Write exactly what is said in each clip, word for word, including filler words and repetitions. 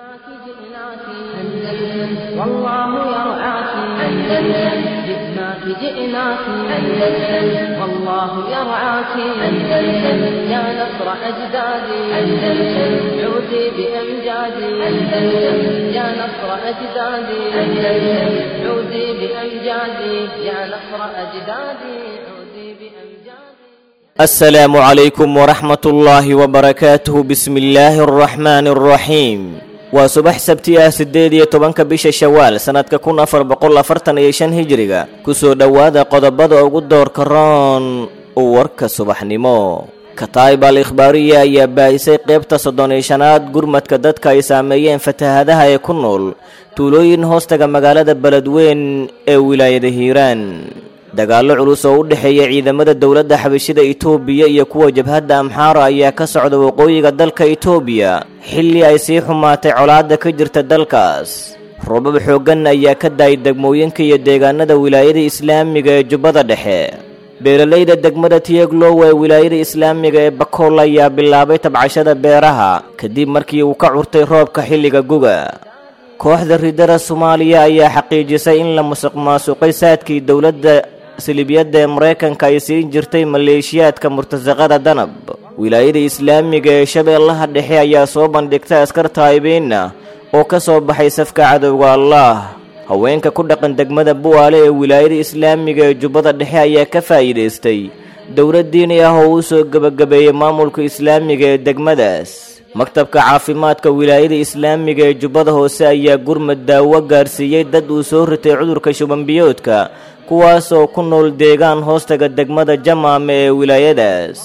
جئناك جئناك أندلس والله يرعاك أندلس جئناك جئناك أندلس والله يرعاك أندلس يا نصر أجدادي أندلس عودي بأمجادي أندلس يا نصر أجدادي أندلس عودي بأمجادي يا نصر أجدادي عودي بأمجادي. السلام عليكم ورحمة الله وبركاته. بسم الله الرحمن الرحيم. وصبح سبتي سديدية طبانك بيش الشوال سنة كون أفر بقول أفرتن يشان هجريغا كسو دوادا قدباد أوغد دور كران وورك صبح نمو كتايبة الإخبارية يا بايسي قيبتا صدونيشانات قرمت كددك يساميين فتهادها يكونول تولوين هوستاق مقالة بلدوين اي ولاية هيران dagaallo culus oo u dhaxeeya ciidamada dawladda xabashida Itoobiya iyo kuwa jabhadda Amhara ayaa ka socda waqooyiga dalka Itoobiya xilli ay sii xumaatay colaadda ka jirta dalkaas. Roobab xooggan ayaa ka daay degmooyinka iyo deegaanada wilaayada Islaamiga ee Jubbada Dhexe. Beeralayda degmada Tieglow ee wilaayada Islaamiga ee Bakool ayaa bilaabay tabcashada beeraha kadib markii uu ka curtay roobka xilliga guga. Kooxda ridada Soomaaliya ayaa xaqiijisay in la musuqmaasuqay saadkii dawladda silibiyada Mareykanka ay siin jirtay maleeshiyaadka murtasaqada Danab. Wilaayada Islaamiga ee Shabeellaha Dhexe ayaa soo bandhigtay askar taayibiina oo ka soo baxay safka cadowga Allah. Haweenka ku dhaqan degmada Bu'aale ee wilaayada Islaamiga ee Jubbada Dhexe ayaa ka faa'iideystay dowlad diini ah oo soo gabagabeeyay maamulka Islaamiga ee degmadaas. maktabka caafimaadka wilaayada Islaamiga ee Jubbada Hoose ayaa gurmad daawo gaarsiiyay dad uu soo ritay cudurka shuban biyoodka kuwaas oo ku nool deegaan hoostaga degmada Jamaame ee wilaayadaas.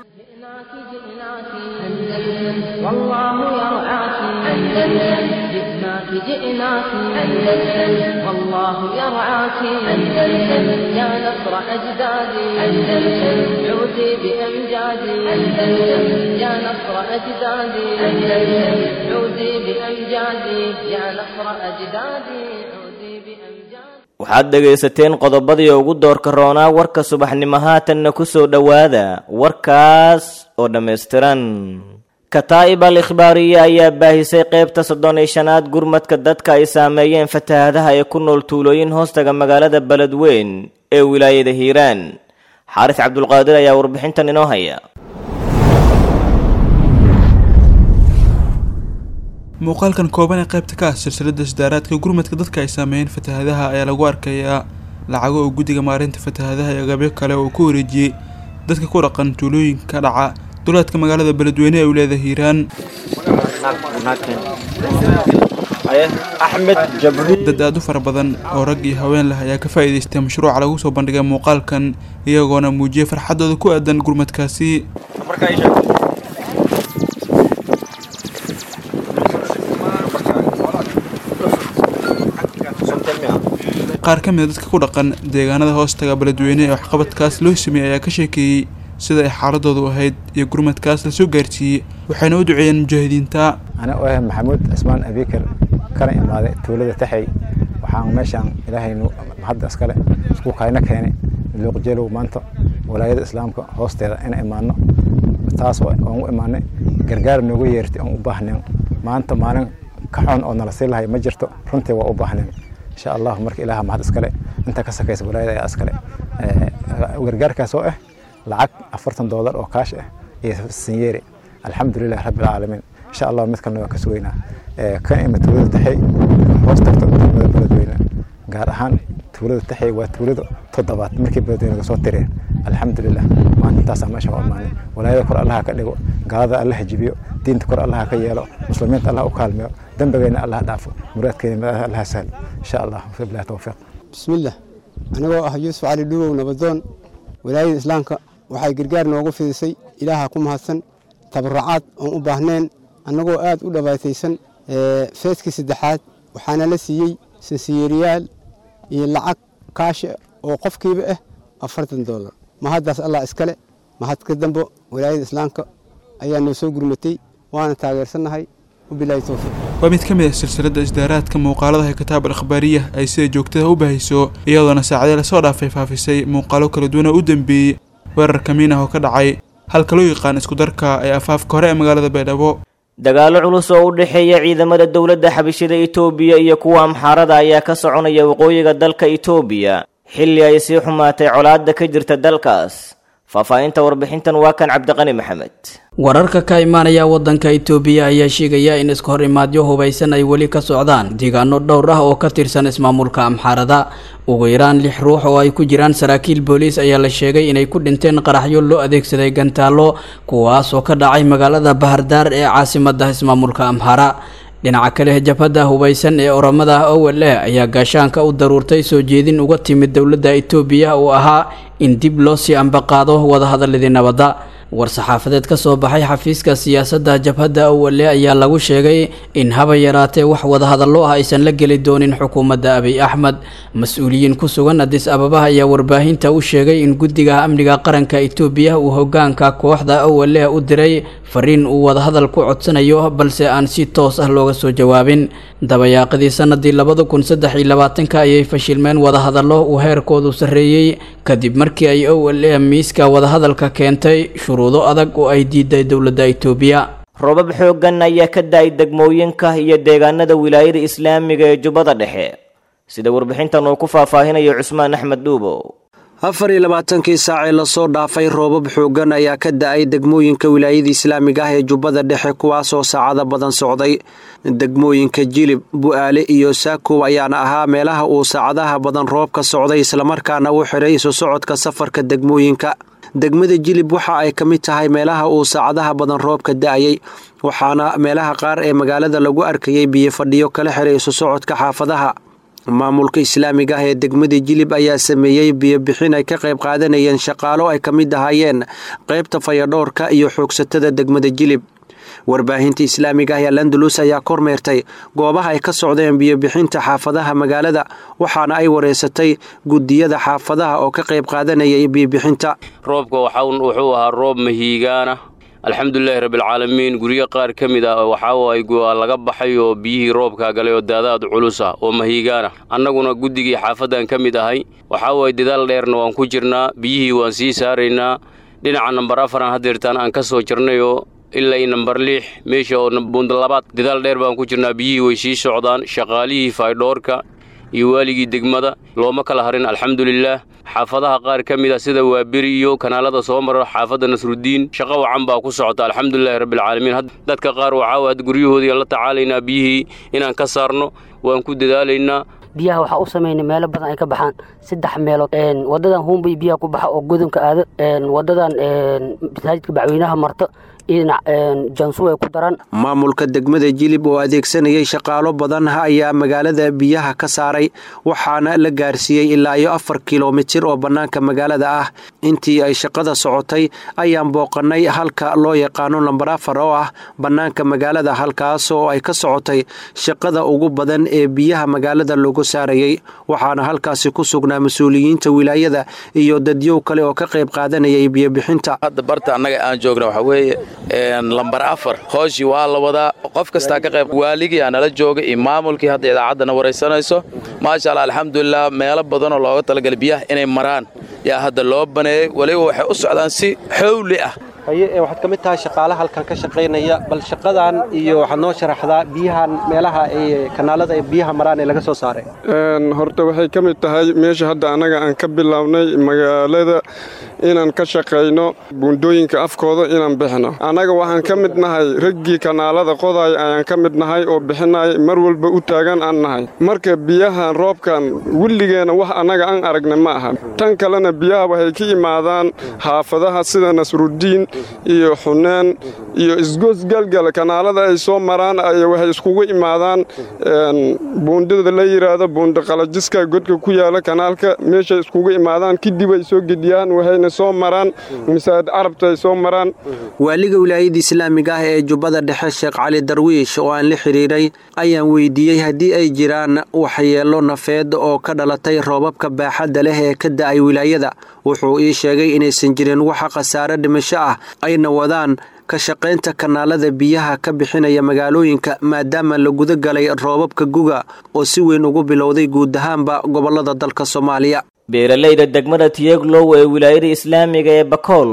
جئناك جئناك أندلس والله يرعاك أندلس يا نصر أجدادي أندلس عودي بأمجادي أندلس يا نصر أجدادي أندلس عودي بأمجادي يا نصر أجدادي عودي بأمجادي. waxaad dhageysateen qodobadii ugu doorka roonaa warka subaxnimo haatanna ku soo dhawaada warkaas oo dhameystiran. كتائب الإخبارية ayaa baahisay qaybta soddon iyo shanaad gurmadka dadka ay saameeyeen fatahaadaha ay ku nool tuulooyin hoostaga magaalada Beledweyne ee wilaayada Hiiraan. Xaaris Cabdulqaadir ayaa warbixintan inoo haya. muuqaalkan kooban ee qaybta ka ah silsiladda isdaaraadka gurmadka dadka ay saameeyeen fatahaadaha ayaa lagu arkayaa lacago oo guddiga maareynta fatahaadaha iyo agabyo kale oo ku wareejiyay dadka ku dhaqan tuulooyinka dhaca dowladka magaalada Beledweyne ee wilaayada Hiiraan. Axmed Jabri dad aad u fara badan oo rag iyo haween leh ayaa ka faa'iideystay mashruuca lagu soo bandhigay muuqaalkan iyagoona muujiyay farxadooda ku aadan gurmadkaasi. qaar ka mid ah dadka ku dhaqan deegaanada hoostaga Beledweyne ee waxqabadkaas loo sameeyay ayaa ka sheekeeyay sida ay xaaladoodu ahayd iyo gurmadkaas la soo gaarsiiyay waxayna u duceeyeen mujaahidiinta. ana oo ah Maxamuud Ismaan Abikar kana imaaday tuulada Taxay waxaan meeshan ilaahaynu hadda iskale isku qayna keenay luuqjeelo maanta walaayada islaamka hoosteeda in imaano taas oo aan u imaanay gargaar noogu yeertay aan u baahneen maanta maalin ka xun oo nala siilahay ma jirto runtii waa u baahneen insha Allah marka ilaaha mahad iskale inta ka sakaysa walaayada ayaa iskale ee gargaarkaas oo ah lacag afartan dollar oo kaash ah iyo sinyeeri alxamdulillaah rabbil caalamiin insha Allah mid kalena waa ka sugeynaa ee kan ima tuulada Taxay hoostagta tuulada Beledweyne gaar ahaan tuulada Taxay waa tuulada toddobaad markii Beledweyne soo tireen alxamdulillaah maanta taas ama sha Allah walaayada kor Allah ka dhigo gaalada Allah jibiyo diinta kor Allah ka yeelo muslimiinta Allah u kaalmeeyo dambigeena Allah dhaafo muraadkeena Allah sahal insha Allah billahi tawfiiq. bismillah anagoo ah Yuusuf Ali Dhuuw nabadoon walaayada islaamka waxay gargaar noogu fidisay ilaaha ku mahadsan tabarrucaad oo u baahneen anagoo aad u dhawaataysan ee feeski saddexaad waxaana la siiyay sinsiyeeriyaal iyo lacag kaash oo qofkiiba ah afartan dollar mahadaas Allah iskale mahad ka dambo walaayada islaamka ayaa noo soo gurmatay waana taageersanahay وبالله توفيق. ومid ka mid ah silsiladda isdaaraadka muuqaalada kitaab al-akhbaariya ay sida joogtada u baahiso iyadoo saacado la soo dhaafay faafisay muuqaalo kala duwan oo u dambeeyay weerar kamiin ah oo ka dhacay halka loo yaqaan isku darka ay afaafka hore ee magaalada Beledweyne. dagaalo culus oo u dhexeeya ciidamada dowladda xabashida Itoobiya iyo kuwa Amxaarada ayaa ka soconaya waqooyiga dalka Itoobiya xilli ay sii xumaatay colaadda ka jirta dalkaas. Faafahinta warbixintan waa kan Cabdiqani Maxamed. wararka ka imaanaya wadanka Itoobiya ayaa sheegaya in iska hor imaadyo hubaysan ay wali ka socdaan deegaano dhowr ah oo ka tirsan ismaamulka Amxaarada. ugu yaraan lix ruux oo ay ku jiraan saraakiil booliis ayaa la sheegay inay ku dhinteen qaraxyo loo adeegsaday gantaalo kuwaas oo ka dhacay magaalada Bahardar ee caasimadda ismaamulka Amxaara. dhinaca kale jabhadda hubaysan ee oramada O L A ayaa gaashaanka u daruurtay soo jeedin uga timid dowladda Itoobiya oo ahaa in dib loo sii ambaqaado wada hadalladii nabadda. war-saxaafadeed ka soo baxay xafiiska siyaasadda jabhadda O L A ayaa lagu sheegay in haba yaraatee wax wada hadallo ah aysan la geli doonin xukuumadda Abiy Ahmed. mas-uuliyiin ku sugan Addis Ababa ayaa warbaahinta u sheegay in guddiga amniga qaranka Itoobiya uu hoggaanka kooxda O L A u diray fariin uu wada hadal ku codsanayo balse aan si toos ah looga soo jawaabin. dabayaaqadii sanadii labada kun saddex iyo labaatanka ayay fashilmeen wada hadallo uu heerkoodu sarreeyay kadib markii ay O L A miiska wada hadalka keentay shuruudo adag oo ay diiday dowladda Itoobiya. roobab xooggan ayaa ka daay degmooyinka iyo deegaanada wilaayada Islaamiga ee Jubbada Dhexe sida warbixintan uu ku faahfaahinayo Cusmaan Axmed Duubo. afar iyo labaatankii saac ee lasoo dhaafay roobab xooggan ayaa ka da'ay degmooyinka wilaayada Islaamiga ah ee Jubbada Dhexe kuwaas oo saacado badan socday. degmooyinka Jilib, Bu'aale iyo Saakow ayaana ahaa meelaha uu saacadaha badan roob ka socday isla markaana uu xiray isu socodka safarka degmooyinka. degmada Jilib waxa ay ka mid tahay meelaha uu saacadaha badan roobka da'ayay waxaana meelaha qaar ee magaalada lagu arkayay biyo fadhiyo kala xiray isu socodka xaafadaha. maamulka Islaamiga ah ee degmada Jilib ayaa sameeyay biyo bixin ay ka qayb qaadanayeen shaqaalo ay ka mid ahaayeen qaybta fayadhoorka iyo xoogsatada degmada Jilib. warbaahinta Islaamiga ah ee Landulus ayaa kormeertay goobaha ay ka socdeen biyo bixinta xaafadaha magaalada waxaana ay wareysatay gudiyada xaafadaha oo ka qayb qaadanayay biyo bixinta. roobka waxa uu wuxuu ahaa roob mahiigaana alxamdulillaah rabbil caalamiin. guriga qaar kamid ah waxa ay laga baxay oo biyihii roobka galay oo daadaad culus ah oo mahiigaana. annaguna gudigii xaafadan kamid ahay waxa way dadaal dheerna waan ku jirnaa biyihii waan sii saaraynaa. dhinaca number afar hadeertaan aan ka soo jirnayo ilaa number lix meesha oo bund labaad dadaal dheer baan ku jirnaa biyihii way sii socdaan. shaqaalihii faydhoorka iyo waaligii degmada looma kala harin alxamdulillaah. xaafadaha qaar kamid ah sida Waabiri iyo kanaalada soo maro xaafada Nasrudiin shaqo wacan baa ku socota alxamdulillaah rabbil caalamiin. dadka qaar waxa wad guryahoodii la tacaalaynaa biyihii inaan ka saarno waan ku dadaalaynaa. biyaha waxa u sameeyay meelo badan ay ka baxaan saddex meelood een wadadan Humbay biyaha ku baxa oo godonka aad een wadadan een masaajidka bacweynaha marto jansuwe ku daran. maamulka degmada Jilib oo adeegsanayay shaqaalo badan ayaa magaalada biyaha ka saaray waxaana la gaarsiiyay ilaa iyo afar kiiloomitir oo banaanka magaalada ah. intii ay shaqada socotay ayaan booqanay halka loo yaqaano lambar afar oo ah banaanka magaalada halkaas oo ay ka socotay shaqada ugu badan ee biyaha magaalada lagu saarayay. waxaana halkaasi ku sugnaa mas'uuliyiinta wilaayada iyo dadyow kale oo ka qayb qaadanayay biyo bixinta. hadda barta annaga aan joogno waxa weeye lambar afar hooshii waa la wadaa qof kasta ka qayb waaligii aan la jooga iyo maamulkii hadda idaacadana wareysanayso maasha Allah alxamdulillah meelo badan oo looga talagalay biyaha inay maraan yaa hadda loo baneeyay waliba waxay u socdaan si xawli ah. haye waxaad ka mid tahay shaqaalaha halkan ka shaqeynaya bal shaqadan iyo waxaad noo sharaxdaa biyahan meelaha ay kanaalada ay biyaha maraan ee laga soo saaray. een horta waxay ka mid tahay meesha hadda anaga aan ka bilownay magaalada inaan ka shaqeyno buundooyinka afkooda inaan bixino. anaga waxaan ka mid nahay raggii kanaalada qoday ayaan ka mid nahay oo bixinay mar walba u taagan aan nahay. marka biyahan roobkan wiligeena wax anaga aan aragna ma aha. tan kalena biyaha waxay ka imaadaan xaafadaha sida Nasrudiin iyo Xunaan iyo isgoos galgal kanaalada ay soo maraan ay waxay iskugu imaadaan een buundada la yiraahdo buunda qalajiska godka ku yaala kanaalka meesha iskugu imaadaan kidib ay soo gediyaan waxayna soo maraan misaad Carabta ay soo maraan. waaliga wilaayada Islaamiga ah ee Jubbada Dhexe Sheekh Cali Darwiish oo aan la xiriiray ayaan weydiiyay hadii ay jiraan waxyeelo nafeed oo ka dhalatay roobabka baaxadda leh ee ka da'ay wilaayada. wuxuu ii sheegay inaysan jirin wax khasaare dhimasho ah ayna wadaan ka shaqeynta kanaalada biyaha ka bixinaya magaalooyinka maadaama la guda galay roobabka guga oo si weyn ugu bilowday guud ahaanba gobolada dalka Soomaaliya. beeralayda degmada Tiyaglow ee wilaayada Islaamiga ee Bakool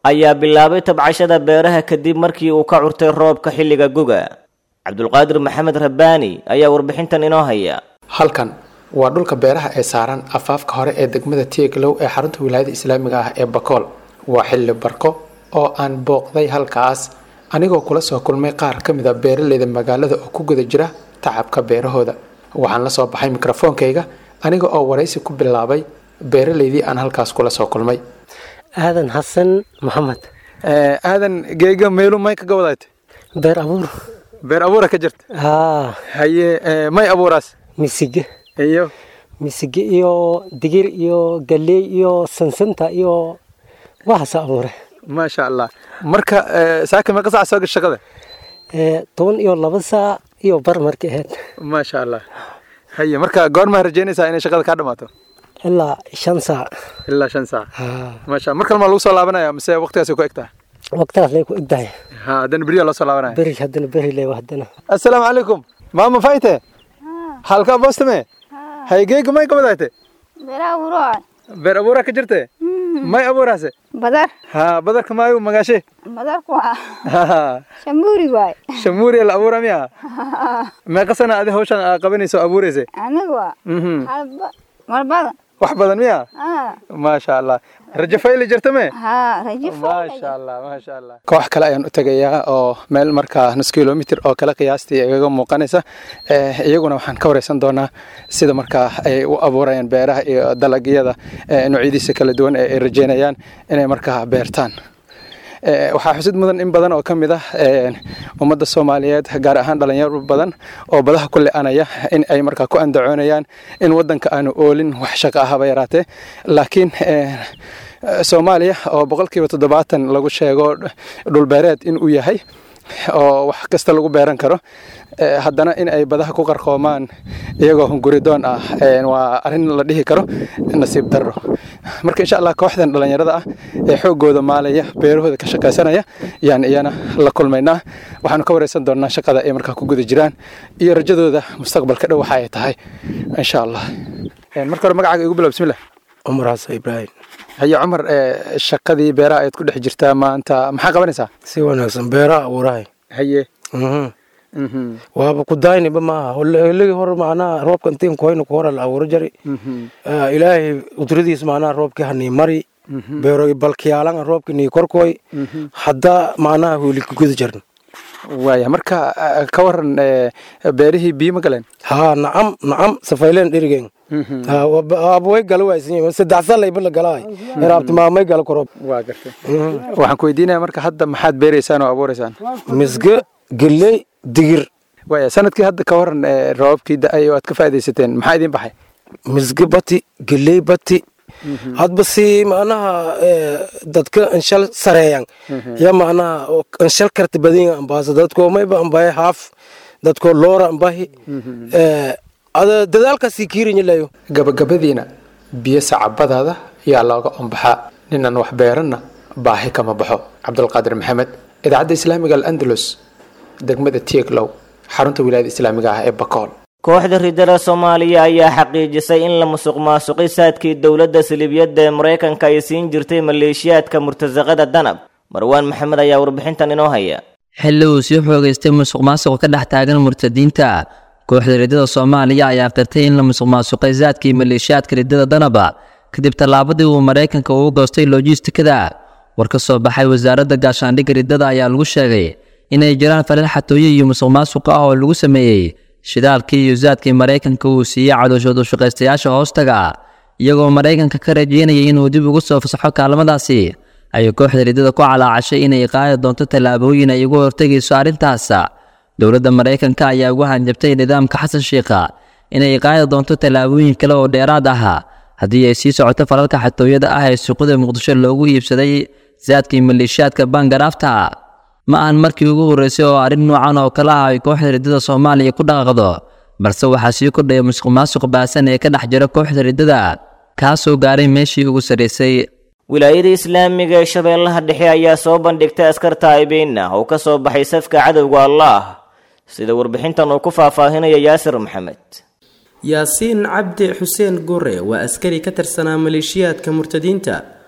ayaa bilaabay tabcashada beeraha kadib markii uu ka curtay roobka xilliga guga. cabdulqaadir maxamed rabbaani ayaa warbixintan inoo haya. halkan waa dhulka beeraha ee saaran afaafka hore ee degmada Tieglow ee xarunta wilaayada islaamiga ah ee Bakool. waa xilli barko oo aan booqday halkaas anigoo kula soo kulmay qaar ka mid ah beeraleyda magaalada oo ku guda jira tacabka beerahooda. waxaan la soo baxay mikrofoonkayga aniga oo waraysi ku bilaabay beeraleydii aan halkaas kula soo kulmay. aadan xasan maxamed. aadan geega meelu may ka gabadaytay? beer abuur. beer abuura ka jirta? haa. haye may abuuraas? misige. iyo misige iyo digir iyo galley iyo sansanta iyo waxaas abuure. maasha allah. marka saaka meeqa saac soo gashay shaqada? toban iyo laba saac iyo bar markay ahayd. maasha allah. haye marka goorma rajaynaysaa inay shaqada ka dhamaato? ilaa shan saac. ilaa shan saac. maasha marka ma lagu soo laabanaya mise waqtigaas ku egtaa? waqtigaas lay ku egtahay. ha haddana beriya loo soo laabanaya? beri haddana beri lay haddana. assalaamu calaykum maama fayte. halka boostame? hay geega may gabadayte? beer abuura. beer abuura ka jirte? may abuuraase? badar. ha badarka maayu magaashe? badarku waa shamuuri waay. shamuuri la abuura miya? meeqa sana adi hawshan aa qabanayso abuurayse? anigu waa halba mar badan. wax badan miya? maasha allah. rajo fayli jirta me? ha rajo fayli. maasha allah maasha allah. koox kale ayaan u tagayaa oo meel markaa nus kilomitir oo kale qiyaastii igaga muuqanaysa. iyaguna waxaan ka wareysan doonaa sida markaa ay u abuurayaan beeraha iyo dalagyada noocyadiisa kala duwan ee ay rajeynayaan inay markaa beertaan. waxaa xusid mudan in badan oo ka mid ah ummadda Soomaaliyeed gaar ahaan dhalinyaro badan oo badaha ku leeanaya in ay markaa ku andacoonayaan in wadanka aanu oolin wax shaqo ah haba yaraatee. laakiin Soomaaliya oo boqolkiiba toddobaatan lagu sheego dhul beereed in uu yahay oo wax kasta lagu beeran karo, haddana in ay badaha ku qarqoomaan iyagoo hunguridoon ah waa arrin la dhihi karo nasiib darro. marka insha Allah kooxdan dhalinyarada ah ee xoogooda maalaya beerahooda ka shaqaysanaya yaan iyana la kulmaynaa. waxaanu ka wareysan doonaa shaqada ay markaa ku guda jiraan iyo rajadooda mustaqbalka dhow waxa ay tahay insha Allah. marka hore magacaaga igu bilow. bismillah. Umar Hasan Ibrahim. haye Umar, shaqadii beeraha aad ku dhex jirtaa maanta maxaa qabanaysaa? si wanaagsan beeraha abuurahay. haye waaba ku daayniba maaha holligi hore macnaha roobka intiin koyna ku hore la abuuro jari. ilaahay udradiis macnaha roobkii hanii mari beero balkiyaalan roobkii nii korkoy hadda macnaha hooli ku guda jirna. waaya marka ka waran beerihii biyo ma galeen? ha nacam nacam safayleen dhirigeen. way gala waaysan saddex sano ibla galay raabti maamay gala koroob. waa gartay. waxaan ku weydiinayaa marka hadda maxaad beereysaan oo abuureysaan? misge galley digir. waaya sanadkii hadda ka waran roobkii da'ay oo aad ka faa'iidaysateen maxaa idin baxay? misge bati galley bati hadba si macnaha dadka anshal sareeyaan ya macnaha anshal karti badin ambaas dadko mayba ambaay haaf dadko loora ambahi ada dadaalka si kiiriñlayo. gabagabadiina biyo sacabadaada yaa looga ombaxaa ninaan wax beeranna baahi kama baxo. cabdulqaadir maxamed, idaacadda islaamiga al-andalus, degmada Tieglow, xarunta wilaayada islaamiga ah ee Bakool. kooxda ridada Soomaaliya ayaa xaqiijisay in la musuq maasuqay saadkii dowladda Silibyada ee Mareykanka ay siin jirtay maleeshiyaadka murtasaqada Danab. marwaan maxamed ayaa warbixintan inoo haya. xilli uu sii xoogaystay musuq maasuq ka dhex taagan murtadiinta, kooxda ridada Soomaaliya ayaa qirtay in la musuq maasuqay saadkii maleeshiyaadka ridada Danab kadib tallaabadii uu Mareykanka ugu goostay logistikada. war ka soo baxay wasaaradda gaashaandhigga ridada ayaa lagu sheegay inay jiraan falal xatooyo iyo musuq maasuq ah oo lagu sameeyay shidaalkii iyo saadkii Mareykanka uu siiyay cadooshooda shaqaystayaasha hoostaga, iyagoo Mareykanka ka rajeynayay inuu dib ugu soo fasaxo kaalmadaasi. ay kooxda ridada ku calaacashay inay qaadi doonto tallaabooyin ay ugu hortagayso arrintaas. dowladda Mareykanka ayaa ugu hanjabtay nidaamka Xasan Sheikh inay qaadi doonto tallaabooyin kale oo dheeraad ah haddii ay sii socoto falalka xatooyada ah ee suuqyada Muqdisho loogu iibsaday saadkii maleeshiyaadka Bangarafta. ma aan markii ugu horeysay oo arrin noocan oo kala ah ay kooxda ridada Soomaaliya ku dhaqaaqdo, balse waxaa sii kordhaya musuq maasuq baasan ee ka dhex jira kooxda ridada kaasoo gaaray meeshii ugu sareysay. wilaayada islaamiga ee Shabeellaha Dhexe ayaa soo bandhigtay askar taa'ibiin ah oo ka soo baxay safka cadowga Allah, sida warbixintan uu ku faahfaahinaya Yaasir Maxamed. yaasiin cabdi xuseen gore waa askari ka tirsanaa maleeshiyaadka murtadiinta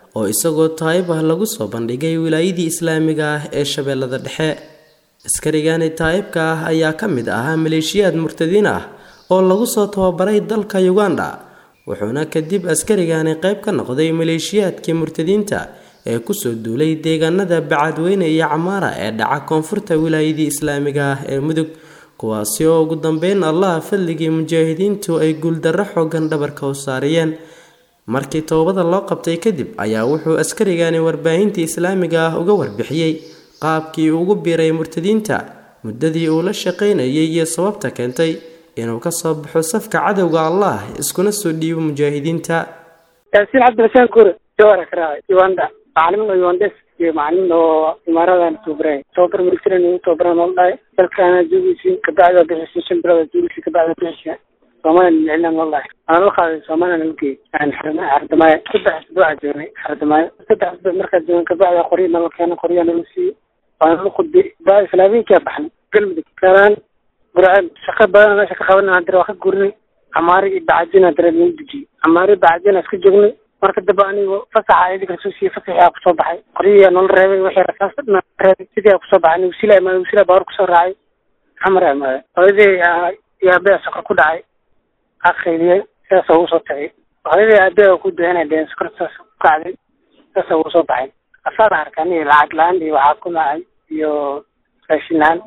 oo isagoo taayib ah lagu soo bandhigay wilaayadii islaamiga ah ee shabeellada dhexe. askarigani taayibka ah ayaa ka mid ahaa maleeshiyaad murtadiin ah oo lagu soo tababaray dalka Uganda, wuxuuna kadib askarigani qayb ka noqday maleeshiyaadkii murtadiinta ee ku soo duulay deegaanada Bacadweyne iyo Camaara ee dhaca koonfurta wilaayadii islaamiga ah ee Mudug, kuwaasi oo ugu dambeyn Allah fadligii mujaahidiintu ay guuldarro xoogan dhabarka u saariyeen. markii toobada loo qabtay kadib ayaa wuxuu askarigani warbaahinta islaamiga ah uga warbixiyay qaabkii uu ugu biiray murtadiinta, muddadii uu la shaqeynayay iyo sababta keentay inuu ka soo baxo safka cadowga Allah iskuna soo dhiibo mujaahidiinta. Yaasiin Cabdirashaan Kuure jawara karaa Uganda macallin Uganda iyo macallin oo imaaradan Tuubray tababar military uu tababar noolay dalkana joogiisi ka bacda bixisay shambirada joogiisi ka bacda bixisay Soomaaliya ilaa noolay aan la qaaday Soomaaliya halkii aan xirnaa ardamay saddex isbuuc joogay ardamay saddex isbuuc markaa joogay ka bacda qoriina la keenay qoriina la siiyay waan la qudbay baa islaamiin ka baxnay galmudug karaan quraan shaqo badan meesha ka qabanay hadda waa ka gurnay Camaari Bacadina dareemay diji Camaari Bacadina iska joognay marka daba anigu fasaxa ay ka soo siiyay fasaxa ku soo baxay qoriya nol reebay wixii rasaasna reebay sidii ku soo baxay wasiila ma wasiila baar ku soo raacay xamra ma hooyadii yaa baa shaqo ku dhacay akhiriyay saas uu soo tagay hooyadii aabaa ku daanay deen skortaas ku qaaday saas uu soo baxay asaar arkani lacag laan iyo waxa ku dhacay iyo raashinaan.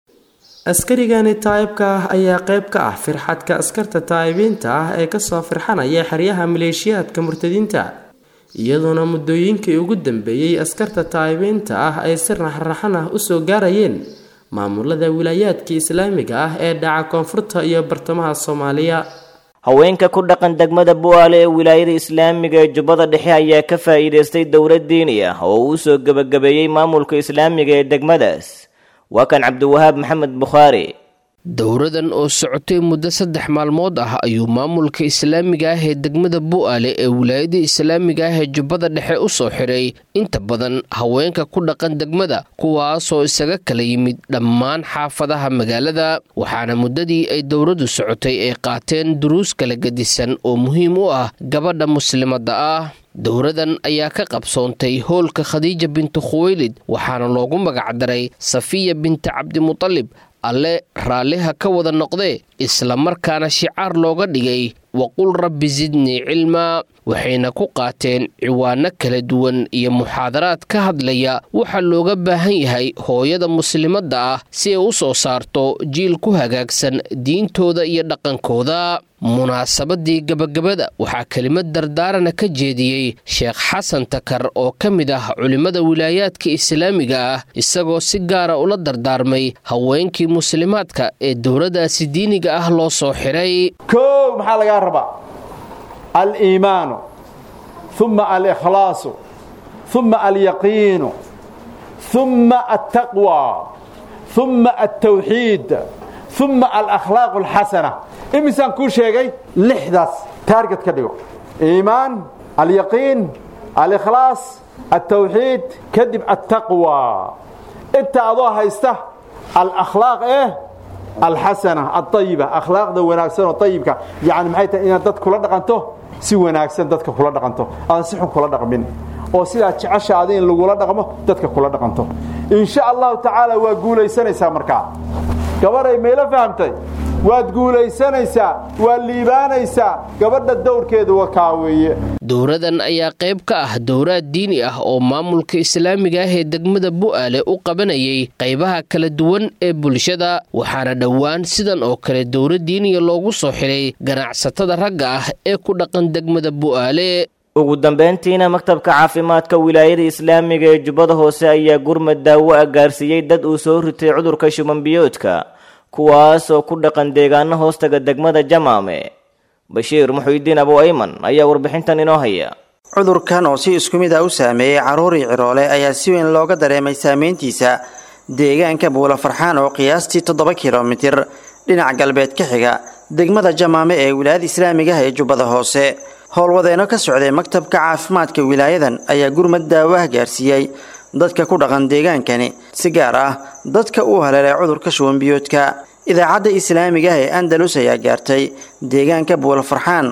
askarigani taayibka ah ayaa qayb ka ah firxadka askarta taayibiinta ah ee ka soo firxanaya xeryaha maleeshiyaadka murtadiinta, iyadoona muddooyinkii ugu dambeeyay askarta taayibiinta ah ay si raxraxan ah u soo gaarayeen maamulada wilaayaadka islaamiga ah ee dhaca koonfurta iyo bartamaha Soomaaliya. haweenka ku dhaqan degmada Bu'aale ee wilaayada islaamiga ee Jubbada Dhexe ayaa ka faa'iideystay dowlad diini ah oo uu soo gabagabeeyay maamulka islaamiga ee degmadaas. waa kan Cabdiwahaab Maxamed Bukhaari. dowradan oo socotay muddo saddex maalmood ah ayuu maamulka islaamiga ah ee degmada Bu'aale ee wilaayada islaamiga ah ee Jubbada Dhexe u soo xiray inta badan haweenka ku dhaqan degmada, kuwaas oo isaga kala yimid dhammaan xaafadaha magaalada, waxaana muddadii ay dowradu socotay ay qaateen duruus kala gedisan oo muhiim u ah gabadha muslimadda ah. dowradan ayaa ka qabsoontay hoolka Khadiija bintu Khuwaylid, waxaana loogu magac daray Safiya binti Cabdimutalib, alle raalliha ka wada noqdee, isla markaana shicaar looga dhigay waqul rabbi zidnii cilmaa. waxayna ku qaateen ciwaano kala duwan iyo muxaadaraad ka hadlaya waxa looga baahan yahay hooyada muslimadda ah si ay u soo saarto jiil ku hagaagsan diintooda iyo dhaqankooda. munaasabadii gabagabada waxaa kelimad dardaarana ka jeediyey sheekh xasan takar oo ka mid ah culimmada wilaayaadka islaamiga ah, isagoo si gaara ula dardaarmay haweenkii muslimaadka ee dowladaasi diiniga ah loo soo xiray. kow maxaa lagaa rabaa aliimaanu uma alikhlaasu uma alyaqiinu uma altaqwa uma altawxiid uma alakhlaaq alxasana. imisaan kuu sheegay lixdaas taarget ka dhigo: iimaan, alyaqiin, alikhlaas, altawxiid, kadib altaqwa. inta adoo haysta alakhlaaq eh alxasana alطayiba, akhlaaqda wanaagsan oo طayibka, yani maxay tahay inaad dad kula dhaqanto si wanaagsan, dadka kula dhaqanto, aan si xun kula dhaqmin, oo sidaa jeceshaada in lagula dhaqmo dadka kula dhaqanto. in sha allahu tacaala waa guulaysanaysaa. markaa gabaray mayla fahamtay? waad guulaysanaysaa, waad liibaanaysaa. gabadha dowrkeedu waa kaa weeye. dowradan ayaa qayb ka ah dowraad diini ah oo maamulka islaamiga ah ee degmada Bu'aale u qabanayay qaybaha kala duwan ee bulshada, waxaana dhowaan sidan oo kale dowrad diiniya loogu soo xiray ganacsatada ragga ah ee ku dhaqan degmada Bu'aale. ugu dambeyntiina maktabka caafimaadka wilaayada islaamiga ee Jubbada Hoose ayaa gurmad daawo ah gaarsiiyey dad uu soo ritay cudurka shuban biyoodka, kuwaas oo ku dhaqan deegaano hoostaga degmada Jamaame. Bashiir Muxuudiin Abu Ayman ayaa warbixintan inoo haya. cudurkan oo si isku mid ah u saameeyay caruur iyo ciroole ayaa si weyn looga dareemay saameyntiisa deegaanka Buula Farxaan oo qiyaastii toddoba kiiloomitir dhinaca galbeed ka xiga degmada Jamaame ee wilaayada islaamiga ah ee Jubbada Hoose. howlwadeeno ka socday maktabka caafimaadka wilaayadan ayaa gurmad daawo ah gaarsiiyey dadka ku dhaqan deegaankani, si gaar ah dadka uu haleelay cudurka shuban biyoodka. idaacadda islaamiga ah ee Andalus ayaa gaartay deegaanka Buula Farxaan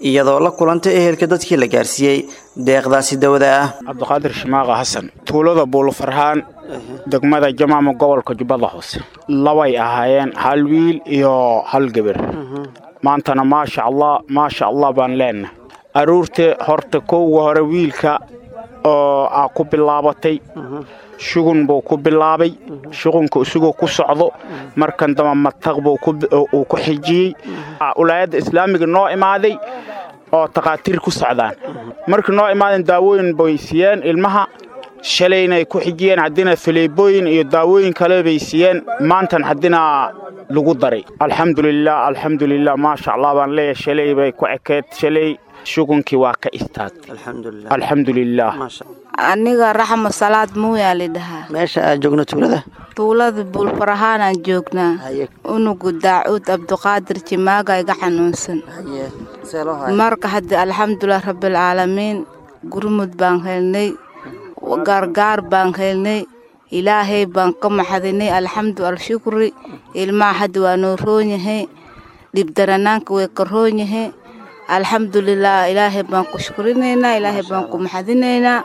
iyadoo la kulantay ehelka dadkii la gaarsiiyey deeqdaasi dawada ah. cabdiqaadir shimaaqa xasan tuulada buulofarxaan degmada jamaama gobolka jubbada hoose labay ahaayeen hal wiil iyo hal gabar maantana maasha allah maasha allah baan leenahay aruurta horta kowga hore wiilka oo aa ku bilaabatay shugun buu ku bilaabay shugunka isagoo ku socdo markan dama mataq buu uu ku xijiyey wilaayada islaamiga noo imaaday oo taqaatiir ku socdaan markii noo imaadeen daawooyin bay siiyeen ilmaha shalayna ay ku xijiyeen haddina faleebooyin iyo daawooyin kale bay siiyeen maantan haddina lagu daray alxamdulilah alxamdulilah maasha allah baan leeyahay shalay bay ku ekeed shalay shugunkii waa ka istaag alxamdulilah aniga raxmo salaad muuyaa lidhahaa meesha aad joogno tuulada tuulada buulfarahaanaan joognaa unugu daacuud cabdiqaadir jimaaga iga xanuunsan marka hadda alxamdulilah rabbilcaalamiin gurmud baan helnay gargaar baan helnay ilaahay baan ka maxadinay alxamdu alshukri ilmaha hadda waa noo roon yahay dhibdaranaanka way ka roon yahay alxamdulilah ilaahay baan ku shukrinaynaa ilaahay baan ku maxadinaynaa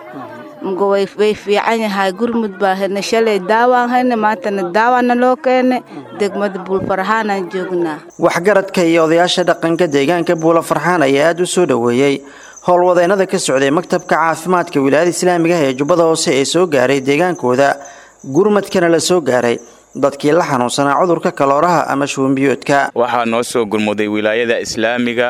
way fiican yahay gurmud baa helnay shalay daawaan helnay maantana daawaana loo keenay degmada buulfarxaanaan joognaa waxgaradka iyo odayaasha dhaqanka deegaanka buulofarxaan ayaa aad u soo dhoweeyey howlwadeennada ka socday maktabka caafimaadka wilaayada islaamiga ee jubbada hoose ee soo gaaray deegaankooda gurmadkana la soo gaaray dadkii la xanuunsanaa cudurka kalooraha ama shubanbiyoodka. waxaa noo soo gurmuday wilaayada islaamiga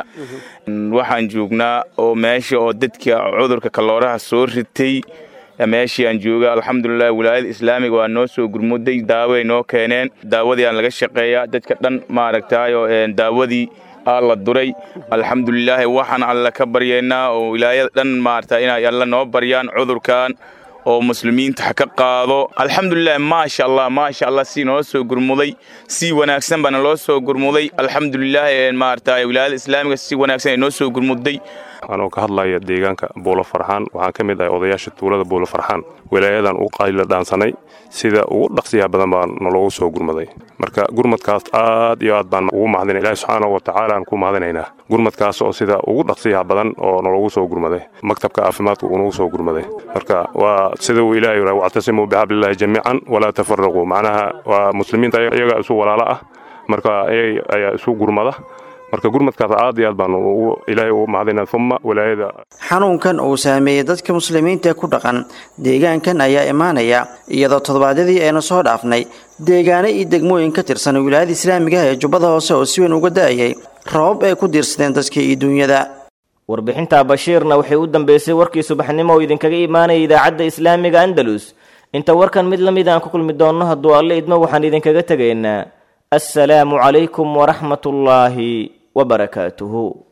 waxaan joognaa oo meesha oo dadka cudurka kalooraha soo ritay meeshii aan jooga alxamdulilah wilaayada islaamiga waa noo soo gurmuday daaway noo keeneen daawadii aan laga shaqeeyaa dadka dhan maaragtaayo daawadii alla duray alxamdulilah waxaan alla ka baryeynaa oo wilaayada dhan maaragtaa inay alla noo baryaan cudurkan oo muslimiinta ka qaado alxamdulilah maasha allah maasha allah si noo soo gurmuday si wanaagsan bana loo soo gurmuday alxamdulilah maaragtaa wilaayada islaamiga si wanaagsan ay noo soo gurmuday anoo ka hadlaya deegaanka buulofarxaan waxaan ka mid ahay odayaasha tuulada buulofarxaan wilaayadan u qayla dhaansanay sida ugu dhaqsiyaha badan baa naloogu soo gurmaday marka gurmadkaas aad iyo aad baan ugu mahadinay ilaahi subxaanahu watacaala aan ku mahadinaynaa gurmadkaas oo sida ugu dhaqsiyaha badan oo naloogu soo gurmaday maktabka caafimaadka uu nagu soo gurmaday marka waa sida uu ilaahay yidhaha wactasimuu bixablillahi jamiican walaa tafaraquu macnaha waa muslimiinta iyaga isu walaalo ah marka ayaa isu gurmada marka gurmadkaas aad iyo aad baan ilaahay ugu mahadinaa uma wilaayada xanuunkan uu saameeyey dadka muslimiinta ku dhaqan deegaankan ayaa imaanaya iyadoo toddobaadyadii aynu soo dhaafnay deegaano iyo degmooyin ka tirsan wilaayada islaamiga ee jubbada hoose oo si weyn uga da'ayay roobab ay ku diirsadeen dadka iyo dunyada. warbixinta bashiirna waxay u dambeysay warkii subaxnimo oo idinkaga imaanaya idaacadda islaamiga andalus inta warkan mid la mid aan ku kulmi doonno hadduu alle idmo waxaan idinkaga tegaynaa assalaamu calaykum waraxmatullaahi وبركاته.